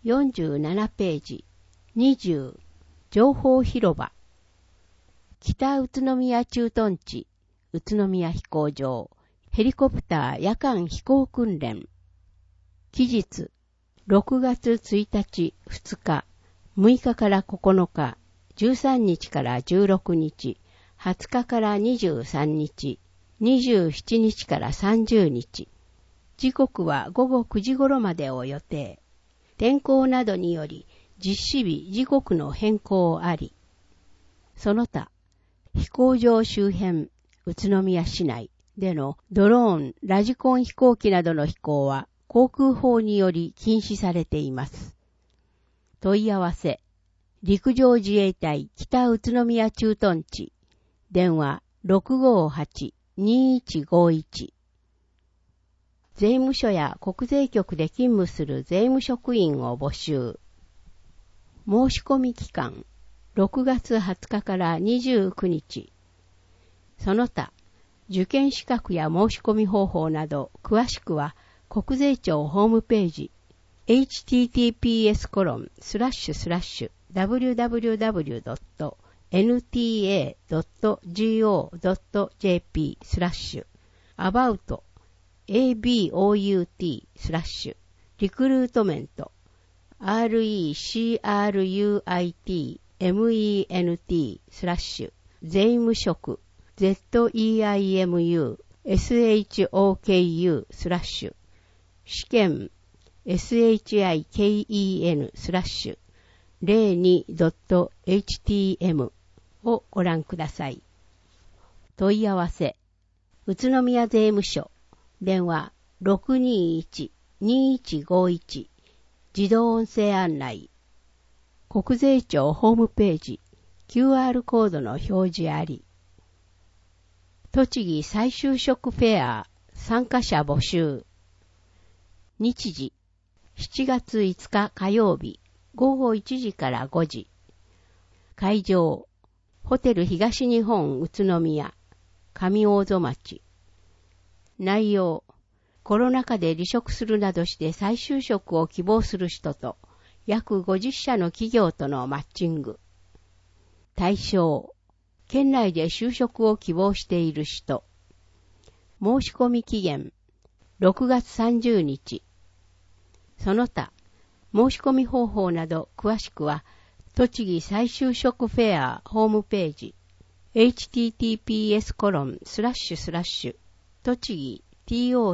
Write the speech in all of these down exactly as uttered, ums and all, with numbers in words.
よんじゅうななページ、にじゅう、情報広場。北宇都宮駐屯地、宇都宮飛行場、ヘリコプター夜間飛行訓練。期日、ろくがつついたち、ふつか、むいかからここのか、じゅうさんにちからじゅうろくにち、はつかからにじゅうさんにち、にじゅうしちにちからさんじゅうにち。時刻はごごくじ頃までを予定。天候などにより実施日時刻の変更あり。その他、飛行場周辺、宇都宮市内でのドローン、ラジコン飛行機などの飛行は航空法により禁止されています。問い合わせ、陸上自衛隊北宇都宮駐屯地、電話 ろくごはち にいちごいち。税務署や国税局で勤務する税務職員を募集。申し込み期間、ろくがつはつかからにじゅうくにち。その他、受験資格や申し込み方法など、詳しくは国税庁ホームページ、エイチティーティーピーエスコロンスラッシュスラッシュダブリューダブリューダブリュードットエヌティーエードットジオードットジェーピー スラッシュアバウト エービーオーユーティー スラッシュリクルートメント アールイーシーアールユーアイティーエムイーエヌティー スラッシュ税務職 ゼットイーアイエムユーエスエイチオーケーユー スラッシュ試験 エスエイチアイケーイーエヌ スラッシュ ゼロに ドット エイチティーエム をご覧ください。問い合わせ、宇都宮税務署、電話 ろくにいち にいちごいち、自動音声案内、国税庁ホームページ、キューアール コードの表示あり、栃木再就職フェア参加者募集、日時、しちがついつか火曜日、ごごいちじからごじ。会場、ホテル東日本宇都宮、上大曽町。内容、コロナ禍で離職するなどして再就職を希望する人と、約ごじゅっしゃの企業とのマッチング。対象、県内で就職を希望している人。申し込み期限、ろくがつさんじゅうにち。その他、申し込み方法など詳しくは、栃木再就職フェアホームページ、エイチティーティーピーエスコロンスラッシュスラッシュ栃木 ト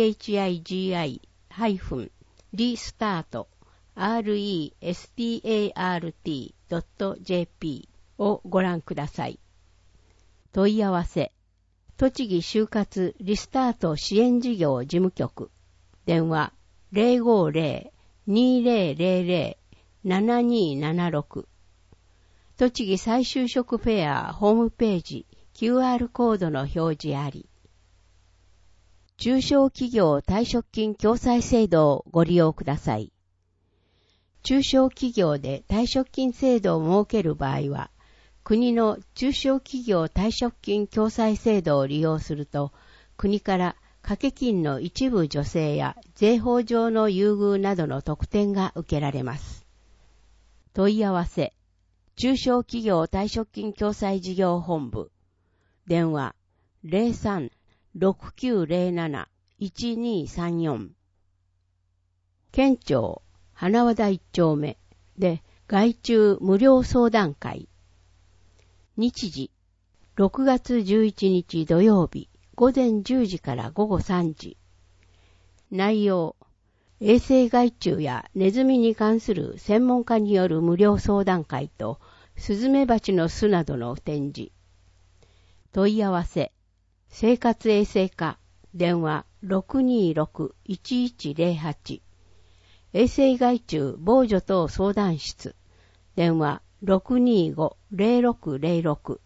チギリスタート レスタート ドット ジェーピー をご覧ください。問い合わせ、栃木就活リスタート支援事業事務局、電話 ゼロごゼロ にゼロゼロゼロ ななにななろく。栃木再就職フェアホームページ キューアール コードの表示あり。中小企業退職金共済制度をご利用ください。中小企業で退職金制度を設ける場合は、国の中小企業退職金共済制度を利用すると、国から掛け金の一部助成や税法上の優遇などの特典が受けられます。問い合わせ、中小企業退職金共済事業本部、電話 ゼロさん ろくきゅうゼロなな いちにさんよん。県庁花和田一丁目で外注無料相談会。日時、ろくがつじゅういちにち土曜日、ごぜんじゅうじからごごさんじ。内容、衛生害虫やネズミに関する専門家による無料相談会と、スズメバチの巣などの展示。問い合わせ、生活衛生課、電話 ろくにろく いちいちゼロはち。衛生害虫防除等相談室、電話 ろくにご ゼロろくゼロろく。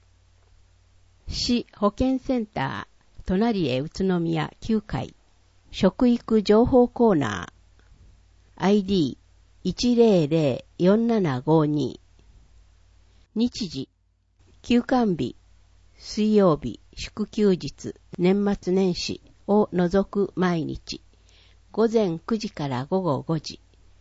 市保健センター、隣へ宇都宮きゅうかい、食育情報コーナー、アイディーいちゼロゼロよんななごに。日時、休館日、水曜日、祝休日、年末年始を除く毎日、ごぜんくじからごごごじ。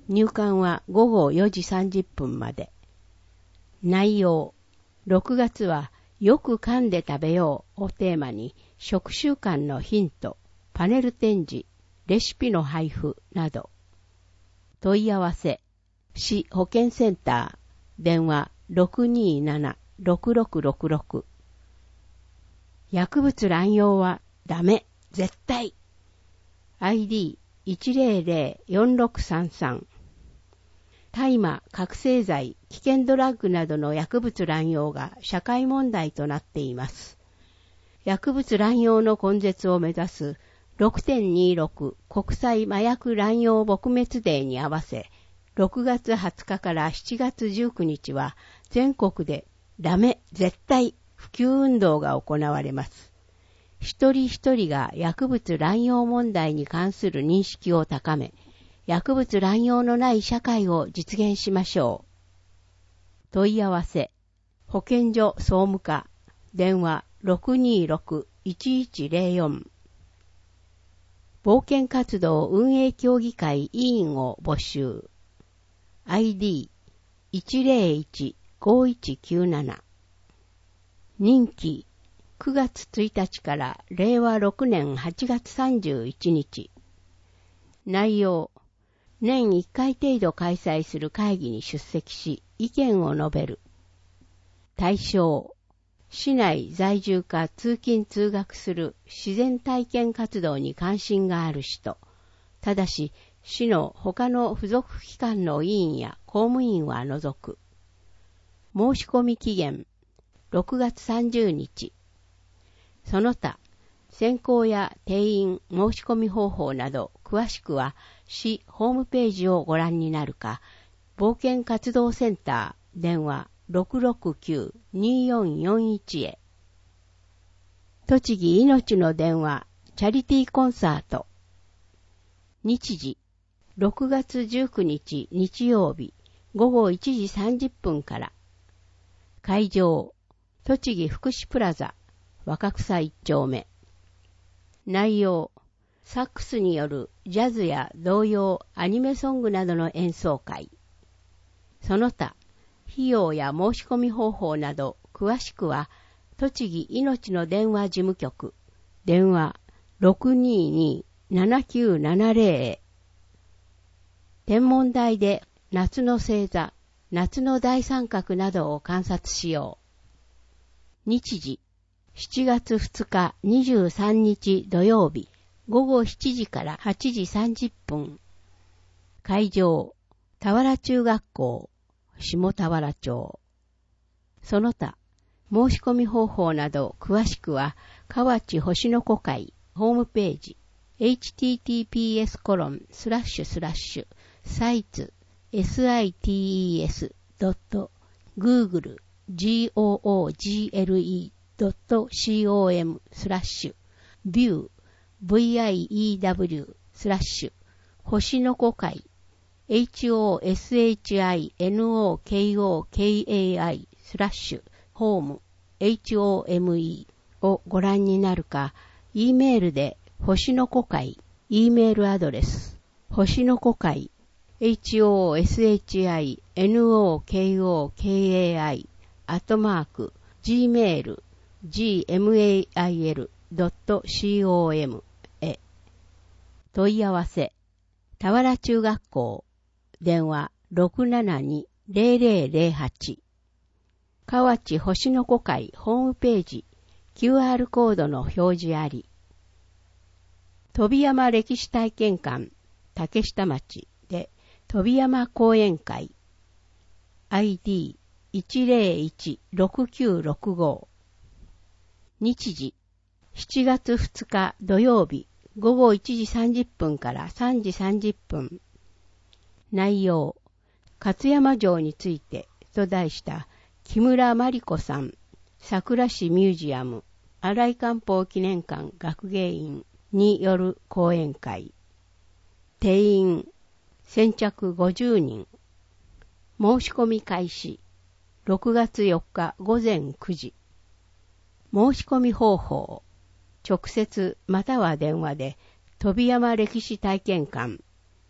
入館はごごよじさんじゅっぷんまで。内容、ろくがつはよく噛んで食べようをテーマに食習慣のヒント、パネル展示、レシピの配布など。問い合わせ、市保健センター、電話 ろくにーなな ろくろくろくろく。薬物乱用はダメ、絶対。アイディーいちぜろぜろよんろくさんさん。大麻、覚醒剤、危険ドラッグなどの薬物乱用が社会問題となっています。薬物乱用の根絶を目指す ろくてんにじゅうろく 国際麻薬乱用撲滅デーに合わせ、ろくがつはつかからしちがつじゅうくにちは全国でダメ、絶対普及運動が行われます。一人一人が薬物乱用問題に関する認識を高め、薬物乱用のない社会を実現しましょう。問い合わせ、保健所総務課、電話 ろくにーろく いちいちぜろよん。冒険活動運営協議会委員を募集。アイディーいちぜろいち ごいちきゅうなな。任期くがつついたちかられいわろくねんはちがつさんじゅういちにち。内容、年いっかい程度開催する会議に出席し、意見を述べる。対象、市内在住か通勤通学する自然体験活動に関心がある人、ただし市の他の付属機関の委員や公務員は除く。申し込み期限、ろくがつさんじゅうにち。その他、選考や定員申し込み方法など詳しくは市ホームページをご覧になるか、冒険活動センター電話 ろくろくきゅう にーよんよんいち へ。栃木いのちの電話チャリティーコンサート。日時、ろくがつじゅうくにち日曜日ごごいちじさんじゅっぷんから。会場、栃木福祉プラザ若草一丁目。内容、サックスによるジャズや童謡、アニメソングなどの演奏会。その他、費用や申し込み方法など詳しくは、栃木いのちの電話事務局、電話 ろくにーにー ななきゅうななぜろ へ。天文台で夏の星座、夏の大三角などを観察しよう。日時、しちがつふつかにじゅうさんにち土曜日ごごしちじからはちじさんじゅっぷん。会場、田原中学校、下田原町。その他、申し込み方法など詳しくは、河内星の子会ホームページ、エイチティーティーピーエスコロンスラッシュスラッシュサイツ エスアイティーイーエスドットグーグル ジーオーオージーエルイードットコム スラッシュビュー ブイアイイーダブリュー スラッシュ星の子会 エイチオーエスエイチアイエヌオーケーオーケーエーアイ スラッシュホーム エイチオーエムイー をご覧になるか、E メールで星の子会 E メールアドレス星の子会 エイチオーエスエイチアイエヌオーケーオーケーエーアイ アットマーク ジーメールジーエムエーアイエルドットコム へ。問い合わせ、田原中学校、電話 ろくななに ぜろぜろぜろはち。河内星の子会ホームページ、キューアール コードの表示あり。飛山歴史体験館、竹下町で飛山講演会、アイディーいちぜろいち ろくきゅうろくご。日時、しちがつふつか土曜日ごごいちじさんじゅっぷんからさんじさんじゅっぷん。内容、勝山城についてと題した木村真理子さん、桜市ミュージアム、新井官房記念館学芸員による講演会。定員、先着ごじゅうにん。申し込み開始、ろくがつよっかごぜんくじ。申し込み方法、直接または電話で飛山歴史体験館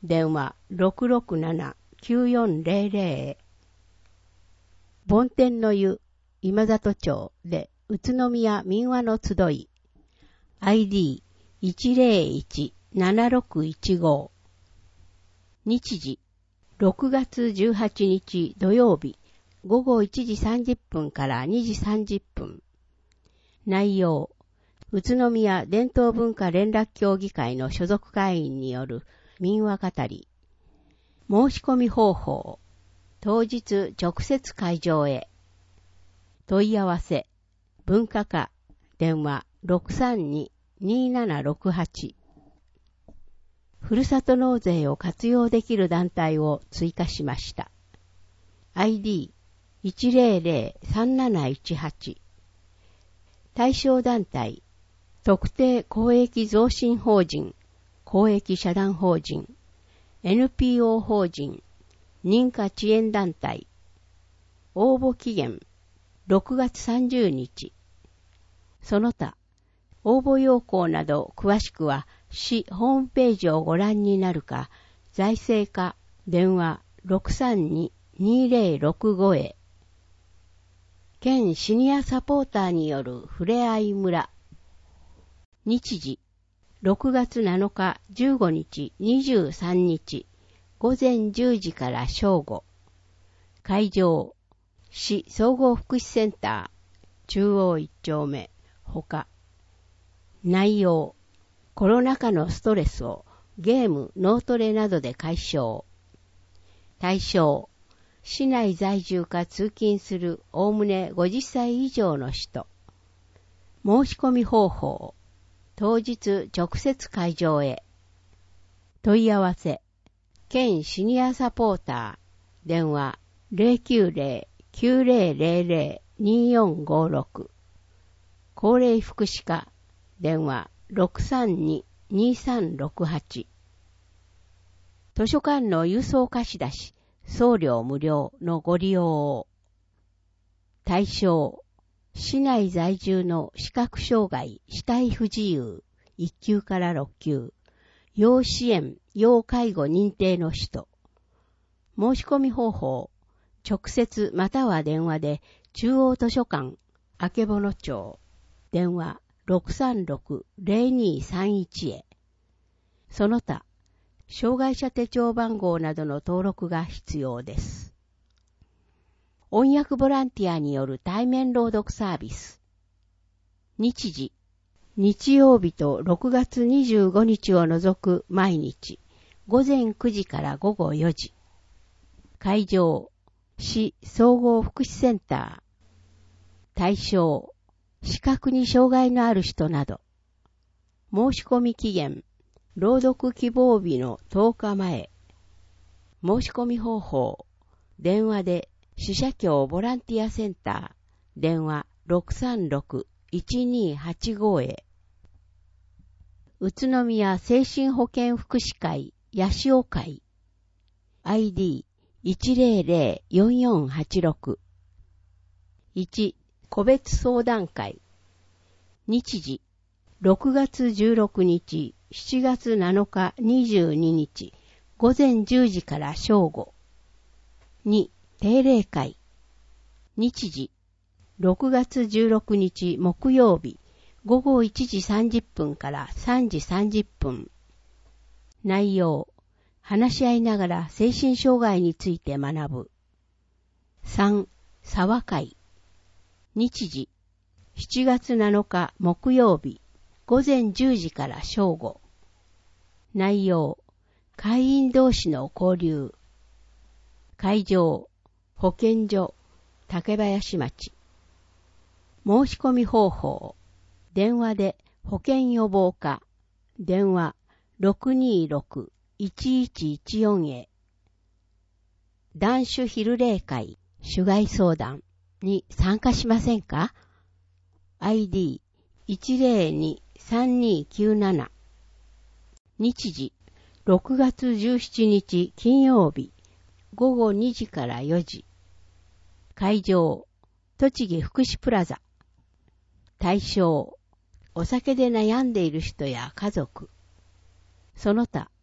電話 ろくろくななきゅうよんゼロゼロ へ。梵天の湯、今里町で宇都宮民話の集い。アイディーいちゼロいちななろくいちご。日時、ろくがつじゅうはちにち土曜日、ごごいちじさんじゅっぷんからにじさんじゅっぷん。内容、宇都宮伝統文化連絡協議会の所属会員による民話語り。申し込み方法、当日直接会場へ。問い合わせ、文化課、電話 ろくさんににーななろくはち。ふるさと納税を活用できる団体を追加しました。アイディーいちゼロゼロさんなないちはち。対象団体、特定公益増進法人、公益社団法人、エヌピーオー 法人、認可遅延団体。応募期限、ろくがつさんじゅうにち。その他、応募要項など詳しくは市ホームページをご覧になるか、財政課電話 ろくさんににーゼロろくご へ。県シニアサポーターによるふれあい村。日時、ろくがつなのかじゅうごにちにじゅうさんにち、ごぜんじゅうじから正午。会場、市総合福祉センター、中央いっちょうめ、ほか。内容、コロナ禍のストレスをゲーム、脳トレなどで解消。対象、市内在住か通勤するおおむねごじゅっさい以上の人。申し込み方法、当日直接会場へ。問い合わせ、県シニアサポーター、電話 ゼロきゅうゼロきゅうゼロゼロゼロにーよんごろく。高齢福祉課、電話 ろくさんににーさんろくはち。図書館の郵送貸し出し、送料無料のご利用を。対象、市内在住の視覚障害、肢体不自由、いっきゅうからろっきゅう、要支援、要介護認定の人。申し込み方法、直接または電話で中央図書館、あけぼの町、電話 ろくさんろくゼロにーさんいち へ。その他、障害者手帳番号などの登録が必要です。音訳ボランティアによる対面朗読サービス。日時、日曜日とろくがつにじゅうごにちを除く毎日、ごぜんくじからごごよじ。会場、市総合福祉センター。対象、視覚に障害のある人など。申し込み期限、朗読希望日のとおかまえ。申し込み方法、電話で死者協ボランティアセンター、電話 ろくさんろくいちにーはちご へ。宇都宮精神保健福祉会八潮会 アイディーいちゼロゼロよんよんはちろく。いち個別相談会。日時、ろくがつじゅうろくにち、しちがつなのかにじゅうににち、ごぜんじゅうじから正午。に定例会。日時、ろくがつじゅうろくにち木曜日、ごごいちじさんじゅっぷんからさんじさんじゅっぷん。内容、話し合いながら精神障害について学ぶ。さん沢会。日時、しちがつなのか木曜日、ごぜんじゅうじから正午。内容、会員同士の交流。会場、保健所、竹林町。申し込み方法、電話で保健予防課、電話 ろくにーろくいちいちいちよん へ。男子昼例会、主害相談に参加しませんか？ アイディーいちゼロにさんにきゅうなな。日時、ろくがつじゅうしちにち金曜日、ごごにじからよじ。会場、栃木福祉プラザ。対象、お酒で悩んでいる人や家族。その他、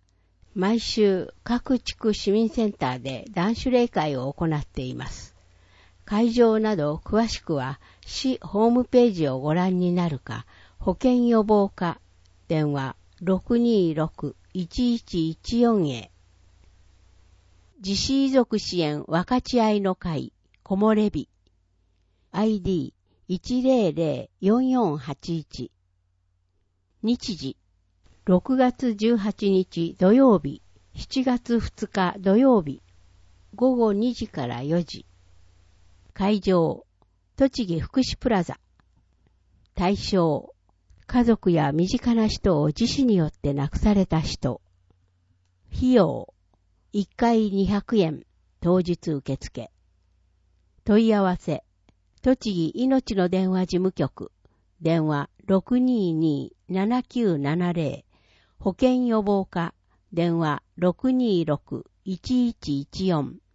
毎週各地区市民センターで断酒例会を行っています。会場など詳しくは市ホームページをご覧になるか、保健予防課電話 ろくにーろく いちいちいちよん へ。自死遺族支援分かち合いの会木漏れ日 アイディーいちぜろぜろよんよんはちいち。日時ろくがつじゅうはちにち土曜日、しちがつふつか土曜日、ごごにじからよじ。会場、栃木福祉プラザ。対象、家族や身近な人を自死によって亡くされた人。費用、いっかいにひゃくえん、当日受付。問い合わせ、栃木いのちの電話事務局、電話 ろくにーにーななきゅうななぜろ、保健予防課、電話 ろくにーろく いちいちいちよん。